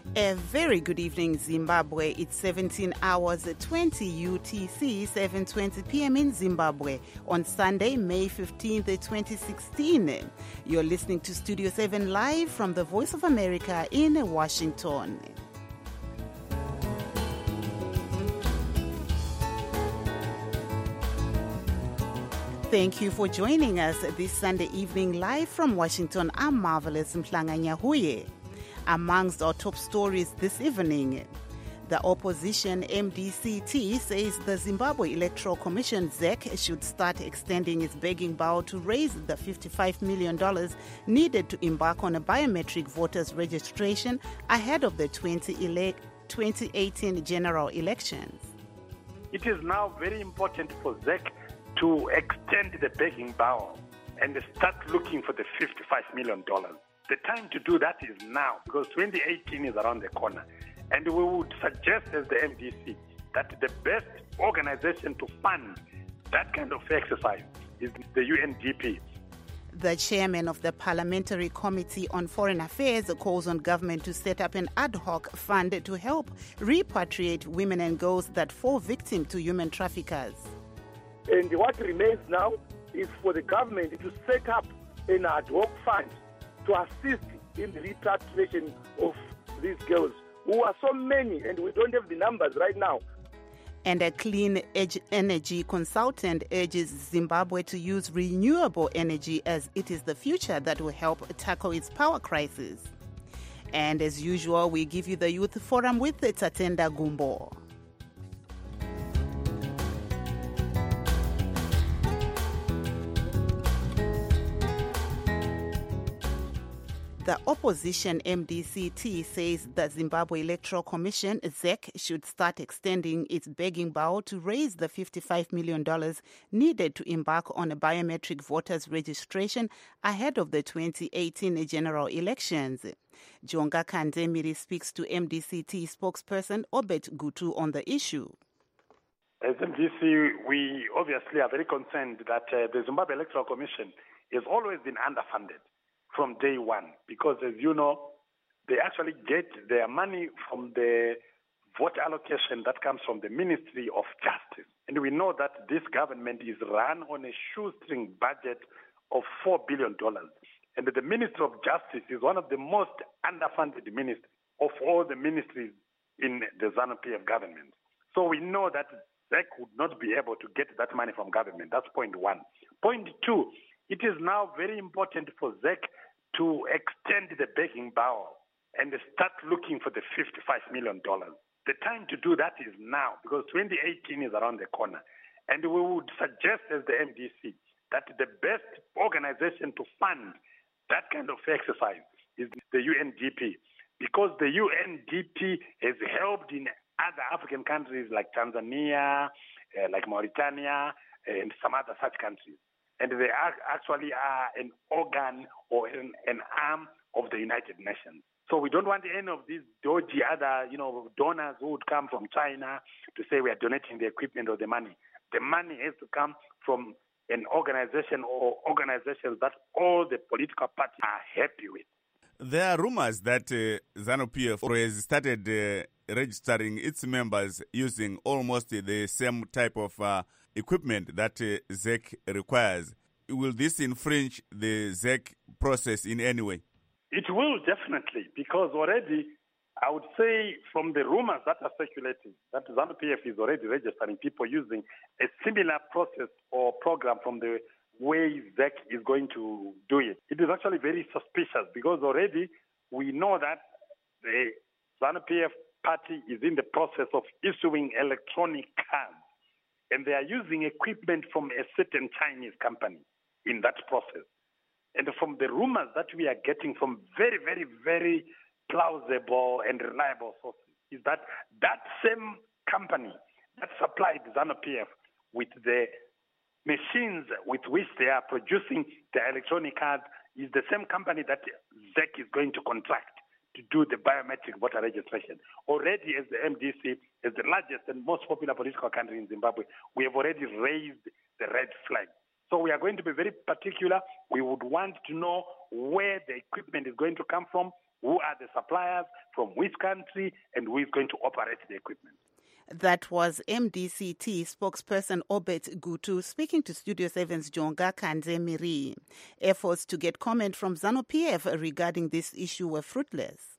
A very good evening, Zimbabwe. It's 17 hours 20 UTC, 7:20 p.m. in Zimbabwe on Sunday, May 15th, 2016. You're listening to Studio 7 live from the Voice of America in Washington. Thank you for joining us this Sunday evening live from Washington. I'm Marvelous Mhlanga-Nyahuye. Amongst our top stories this evening, the opposition MDC-T says the Zimbabwe Electoral Commission ZEC should start extending its begging bowl to raise the $55 million needed to embark on a biometric voters registration ahead of the 2018 general elections. It is now very important for ZEC to extend the begging bowl and start looking for the $55 million. The time to do that is now, because 2018 is around the corner. And we would suggest as the MDC that the best organization to fund that kind of exercise is the UNDP. The chairman of the Parliamentary Committee on Foreign Affairs calls on government to set up an ad hoc fund to help repatriate women and girls that fall victim to human traffickers. And what remains now is for the government to set up an ad hoc fund to assist in the repatriation of these girls, who are so many, and we don't have the numbers right now. And a clean energy consultant urges Zimbabwe to use renewable energy as it is the future that will help tackle its power crisis. And as usual, we give you the Youth Forum with Tatenda Gumbo. The opposition MDC-T says the Zimbabwe Electoral Commission, ZEC, should start extending its begging bowl to raise the $55 million needed to embark on a biometric voters registration ahead of the 2018 general elections. Jonga Kandemiri speaks to MDC-T spokesperson Obet Gutu on the issue. As MDC, we obviously are very concerned that the Zimbabwe Electoral Commission has always been underfunded from day one, because as you know, they actually get their money from the voter allocation that comes from the Ministry of Justice. And we know that this government is run on a shoestring budget of $4 billion. And the Ministry of Justice is one of the most underfunded ministries of all the ministries in the ZANU-PF government. So we know that ZEC would not be able to get that money from government. That's point one. Point two, it is now very important for ZEC to extend the begging bowl and start looking for the $55 million. The time to do that is now, because 2018 is around the corner. And we would suggest as the MDC that the best organization to fund that kind of exercise is the UNDP, because the UNDP has helped in other African countries like Tanzania, like Mauritania, and some other such countries. And they actually are an organ or an arm of the United Nations. So we don't want any of these dodgy other, donors who would come from China to say we are donating the equipment or the money. The money has to come from an organization or organizations that all the political parties are happy with. There are rumors that ZANU-PF has started registering its members using almost the same type of equipment that ZEC requires. Will this infringe the ZEC process in any way? It will definitely, because already I would say from the rumors that are circulating that ZANU-PF is already registering people using a similar process or program from the way ZEC is going to do it. It is actually very suspicious, because already we know that the ZANU-PF party is in the process of issuing electronic cards, and they are using equipment from a certain Chinese company in that process. And from the rumors that we are getting from very, very, very plausible and reliable sources is that that same company that supplied ZANU-PF with the machines with which they are producing the electronic cards is the same company that ZEC is going to contract to do the biometric voter registration. Already, as the MDC, as the largest and most popular political country in Zimbabwe, we have already raised the red flag. So we are going to be very particular. We would want to know where the equipment is going to come from who are the suppliers, from which country, and who is going to operate the equipment. That was MDCT spokesperson Obet Gutu speaking to Studio 7's Jonga Kande Miri. Efforts to get comment from ZANU-PF regarding this issue were fruitless.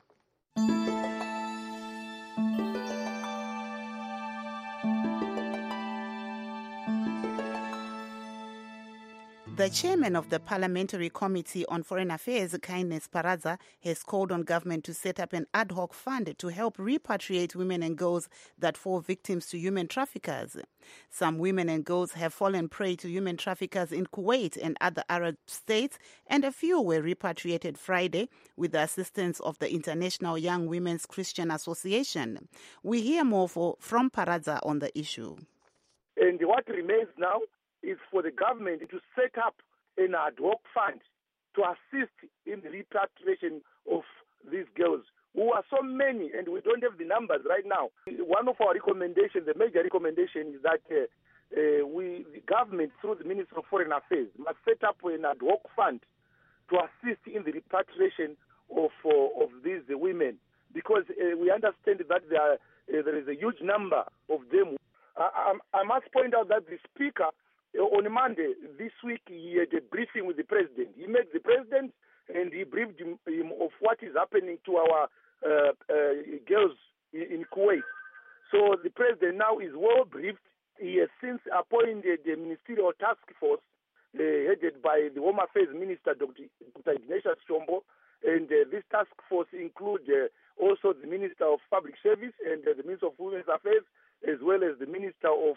The chairman of the Parliamentary Committee on Foreign Affairs, Kindness Paradza, has called on government to set up an ad hoc fund to help repatriate women and girls that fall victims to human traffickers. Some women and girls have fallen prey to human traffickers in Kuwait and other Arab states, and a few were repatriated Friday with the assistance of the International Young Women's Christian Association. We hear more from Paradza on the issue. And what remains now is for the government to set up an ad hoc fund to assist in the repatriation of these girls, who are so many, and we don't have the numbers right now. One of our recommendations, the major recommendation, is that the government, through the Ministry of Foreign Affairs, must set up an ad hoc fund to assist in the repatriation of these women, because we understand that there is a huge number of them. I must point out that the Speaker, on Monday this week, he had a briefing with the President. He met the President and he briefed him of what is happening to our girls in Kuwait. So the President now is well briefed. He has since appointed a ministerial task force headed by the Home Affairs Minister, Dr. Ignatius Chombo, and this task force includes also the Minister of Public Service and the Minister of Women's Affairs, as well as the Minister of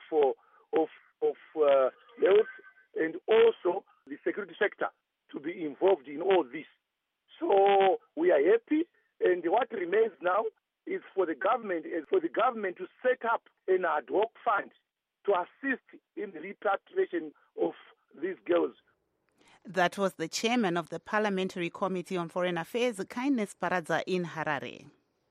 Health, and also the security sector to be involved in all this. So we are happy, and what remains now is for the government to set up an ad hoc fund to assist in the repatriation of these girls. That was the chairman of the Parliamentary Committee on Foreign Affairs, Kindness Paradza, in Harare.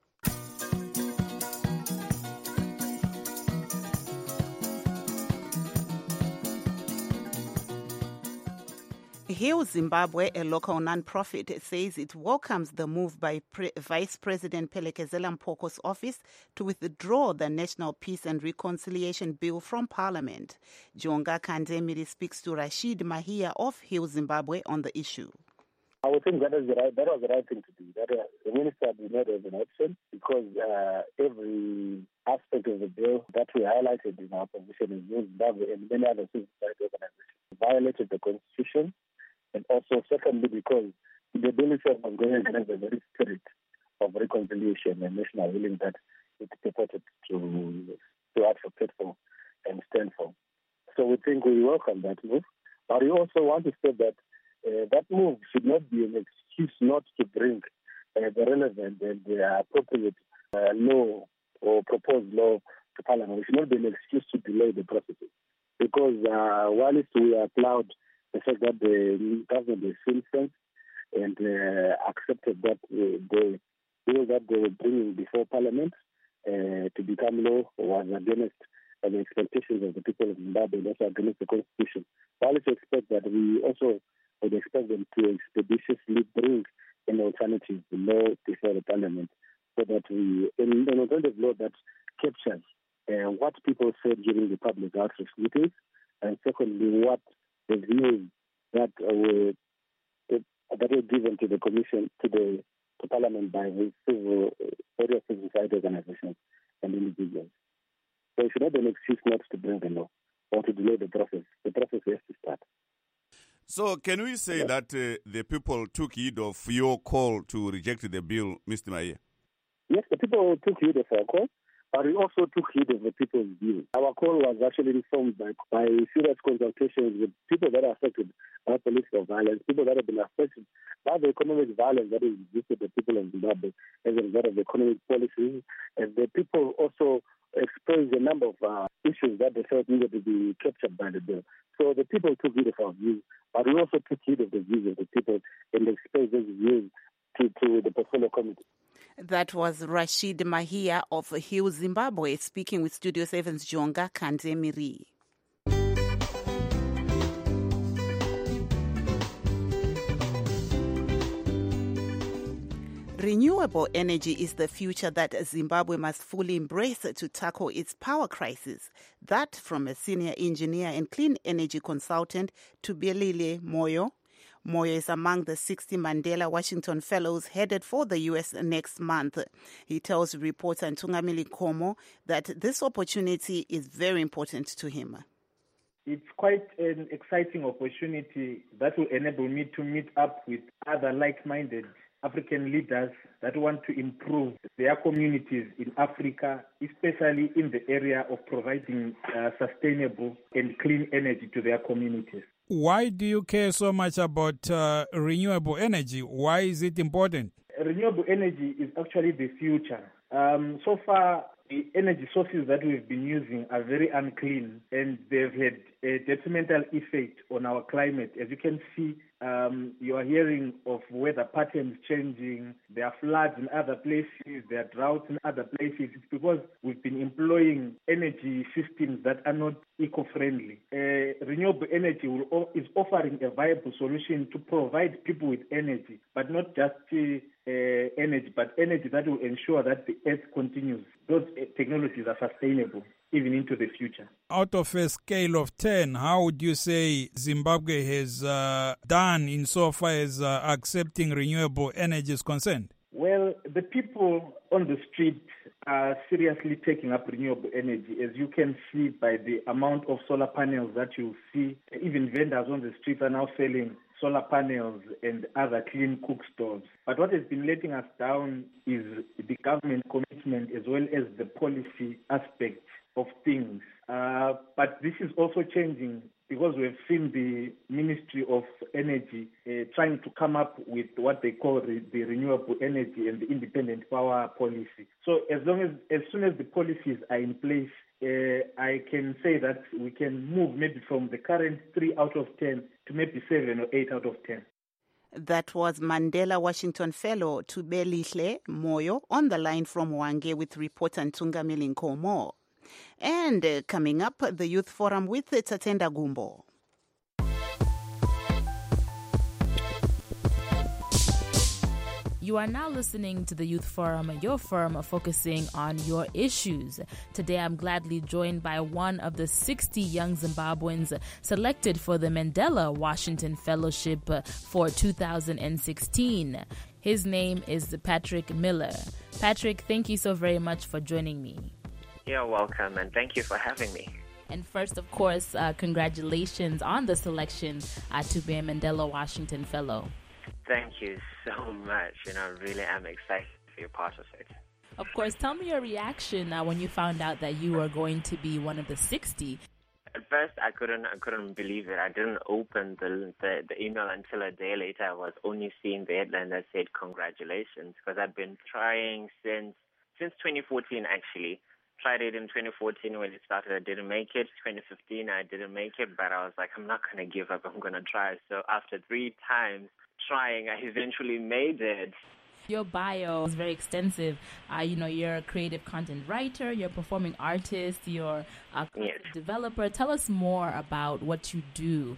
Heal Zimbabwe, a local non-profit, says it welcomes the move by Vice President Phelekezela Mpoko's office to withdraw the National Peace and Reconciliation Bill from Parliament. Jonga Kandemiri speaks to Rashid Mahia of Heal Zimbabwe on the issue. I would think that was the right thing to do. That the minister did not have an option, because every aspect of the bill that we highlighted in our position in Zimbabwe and many other civil society organizations violated the constitution. And also, secondly, because the bill itself was going against the very spirit of reconciliation and national healing that it purported to advocate for and stand for. So we think we welcome that move. But we also want to say that that move should not be an excuse not to bring the relevant and the appropriate law or proposed law to Parliament. It should not be an excuse to delay the processes. Because while we applaud the fact that the government is sincere and accepted that the bill that they were bringing before Parliament to become law was against the expectations of the people of Zimbabwe and also against the Constitution. While we expect that, we also would expect them to expeditiously bring an alternative law before the Parliament, so that an alternative law that captures what people said during the public outreach meetings, and secondly, what the views that were given to the Commission, to Parliament by the various civil society organizations and individuals. So it should not be an excuse not to bring the law or to delay the process. The process has to start. So can we say that the people took heed of your call to reject the bill, Mr. Mahia? Yes, the people took heed of our call, but we also took heed of the people's views. Our call was actually informed by serious consultations with people that are affected by political violence, people that have been affected by the economic violence that has existed the people of Zimbabwe as a result of economic policies. And the people also expressed a number of issues that they felt needed to be captured by the bill. So the people took heed of our views, but we also took heed of the views of the people and expressed those views to the portfolio committee. That was Rashid Mahia of Heal Zimbabwe speaking with Studio 7's Jonga Kandemiri. Renewable energy is the future that Zimbabwe must fully embrace to tackle its power crisis. That from a senior engineer and clean energy consultant to Belile Moyo. Moyo is among the 60 Mandela Washington Fellows headed for the U.S. next month. He tells reporter Ntungamili Komo that this opportunity is very important to him. It's quite an exciting opportunity that will enable me to meet up with other like-minded African leaders that want to improve their communities in Africa, especially in the area of providing sustainable and clean energy to their communities. Why do you care so much about renewable energy? Why is it important? Renewable energy is actually the future. So far, the energy sources that we've been using are very unclean and they've had a detrimental effect on our climate. As you can see, you are hearing of weather patterns changing. There are floods in other places. There are droughts in other places. It's because we've been employing energy systems that are not eco-friendly. Renewable energy is offering a viable solution to provide people with energy, but not just energy, but energy that will ensure that the earth continues. Those technologies are sustainable even into the future. Out of a scale of 10, how would you say Zimbabwe has done insofar as accepting renewable energy is concerned? Well, the people on the street are seriously taking up renewable energy, as you can see by the amount of solar panels that you see. Even vendors on the street are now selling solar panels and other clean cook stoves. But what has been letting us down is the government commitment as well as the policy aspect of things. But this is also changing because we've seen the Ministry of Energy trying to come up with what they call the renewable energy and the independent power policy. So as soon as the policies are in place, I can say that we can move maybe from the current 3 out of 10 to maybe 7 or 8 out of 10. That was Mandela Washington Fellow Tubelihle Moyo on the line from Hwange with reporter Ntungamili Nkomo. And coming up, the Youth Forum with Tatenda Gumbo. You are now listening to the Youth Forum, your forum focusing on your issues. Today, I'm gladly joined by one of the 60 young Zimbabweans selected for the Mandela Washington Fellowship for 2016. His name is Patrick Miller. Patrick, thank you so very much for joining me. You're welcome, and thank you for having me. And first, of course, congratulations on the selection to be a Mandela Washington Fellow. Thank you so much. I really am excited to be a part of it. Of course, tell me your reaction when you found out that you were going to be one of the 60. At first, I couldn't believe it. I didn't open the email until a day later. I was only seeing the headline that said congratulations, because I'd been trying since 2014, actually. Tried it in 2014 when it started. I didn't make it. 2015, I didn't make it, but I was like, I'm not going to give up. I'm going to try. So after 3 times trying, I eventually made it. Your bio is very extensive. You're a creative content writer, you're a performing artist, you're a developer. Tell us more about what you do.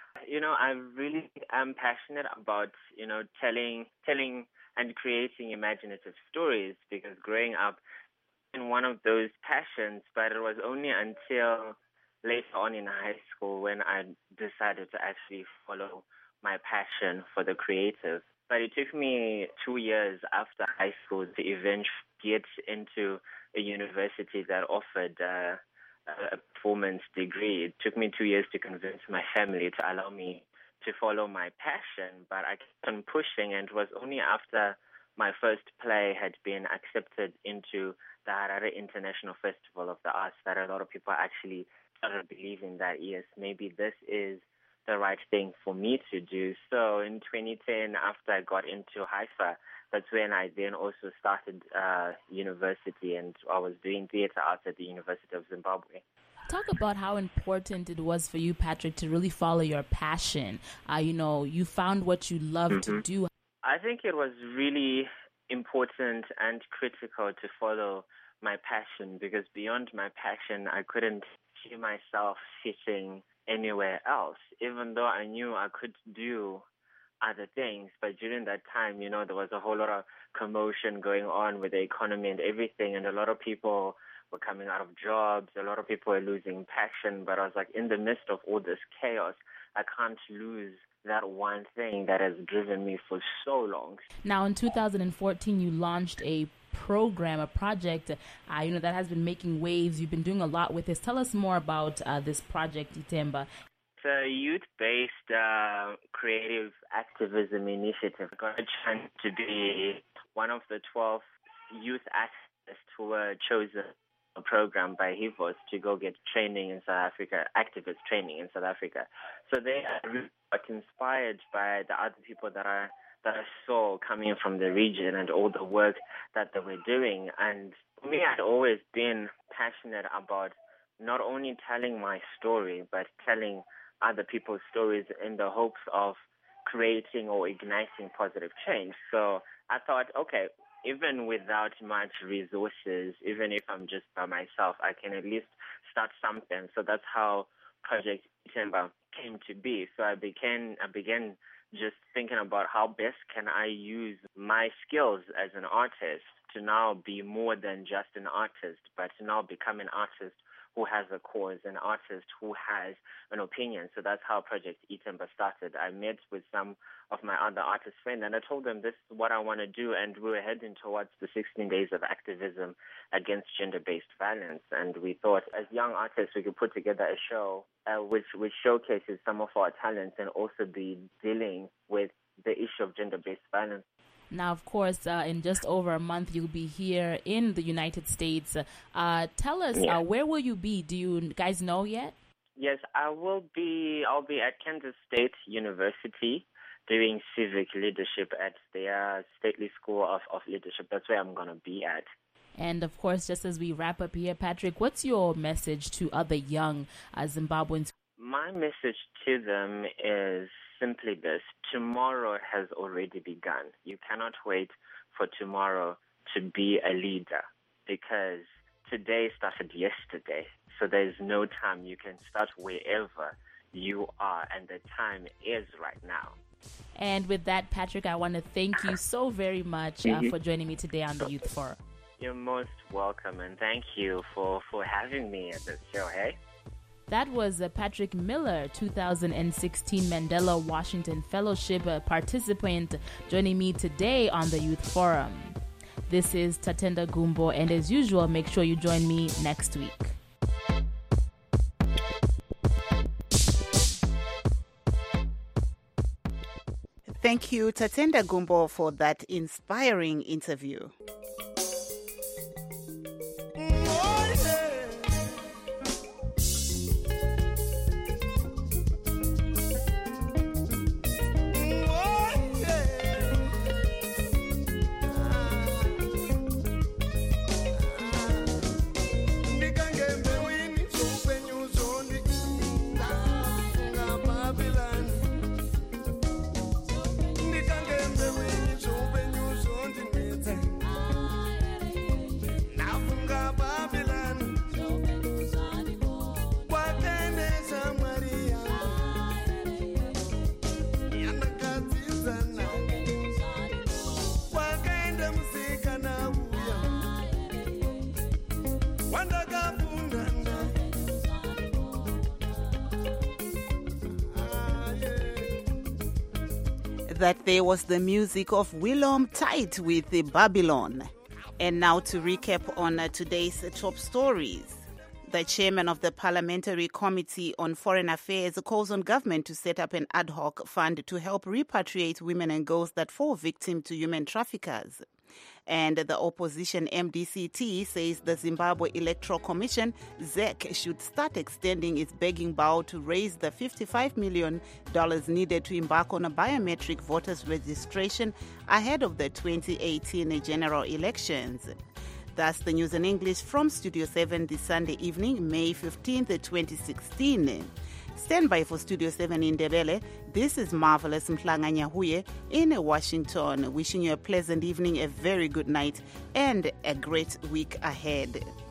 I really am passionate about, telling and creating imaginative stories, because growing up in one of those passions, but it was only until later on in high school when I decided to actually follow my passion for the creative. But it took me 2 years after high school to eventually get into a university that offered a performance degree. It took me 2 years to convince my family to allow me to follow my passion, but I kept on pushing, and it was only after my first play had been accepted into the Harare International Festival of the Arts that a lot of people actually started believing that, yes, maybe this is the right thing for me to do. So in 2010, after I got into Haifa, that's when I then also started university, and I was doing theater arts at the University of Zimbabwe. Talk about how important it was for you, Patrick, to really follow your passion. You found what you love to do. I think it was really important and critical to follow my passion, because beyond my passion, I couldn't see myself sitting anywhere else. Even though I knew I could do other things. But during that time, you know, there was a whole lot of commotion going on with the economy and everything, and a lot of people were coming out of jobs. A lot of people were losing passion. But I was like, in the midst of all this chaos, I can't lose that one thing that has driven me for so long. Now, in 2014, you launched a program, a project, that has been making waves. You've been doing a lot with this. Tell us more about this project, Ithemba. It's a youth-based creative activism initiative. I got a chance to be one of the 12 youth activists who were chosen a program by HIVOS to go get training in South Africa, activist training in South Africa. So they are inspired by the other people that I saw coming from the region and all the work that they were doing. And for me, I'd always been passionate about not only telling my story, but telling other people's stories in the hopes of creating or igniting positive change. So I thought, okay, even without much resources, even if I'm just by myself, I can at least start something. So that's how Project Ithemba came to be. So I began just thinking about how best can I use my skills as an artist to now be more than just an artist, but to now become an artist who has a cause, an artist who has an opinion. So that's how Project Ithemba started. I met with some of my other artist friends, and I told them this is what I want to do, and we were heading towards the 16 days of activism against gender-based violence. And we thought, as young artists, we could put together a show which showcases some of our talents and also be dealing with the issue of gender-based violence. Now, of course, in just over a month, you'll be here in the United States. Tell us, where will you be? Do you guys know yet? Yes, I'll be at Kansas State University doing civic leadership at their Stately School of Leadership. That's where I'm going to be at. And, of course, just as we wrap up here, Patrick, what's your message to other young Zimbabweans? My message to them is simply this: tomorrow has already begun. You cannot wait for tomorrow to be a leader, because today started yesterday. So there's no time. You can start wherever you are, and the time is right now. And with that, Patrick, I want to thank you so very much for joining me today on the Youth Forum. You're most welcome, and thank you for having me at this show, hey? That was Patrick Miller, 2016 Mandela Washington Fellowship participant, joining me today on the Youth Forum. This is Tatenda Gumbo, and as usual, make sure you join me next week. Thank you, Tatenda Gumbo, for that inspiring interview. That there was the music of Willem Tite with the Babylon. And now to recap on today's top stories. The chairman of the Parliamentary Committee on Foreign Affairs calls on government to set up an ad hoc fund to help repatriate women and girls that fall victim to human traffickers. And the opposition MDCT says the Zimbabwe Electoral Commission, ZEC, should start extending its begging bowl to raise the $55 million needed to embark on a biometric voters registration ahead of the 2018 general elections. That's the news in English from Studio 7 this Sunday evening, May 15th, 2016. Stand by for Studio 7 in Ndebele. This is Marvelous Mhlanga-Nyahuye in Washington, wishing you a pleasant evening, a very good night, and a great week ahead.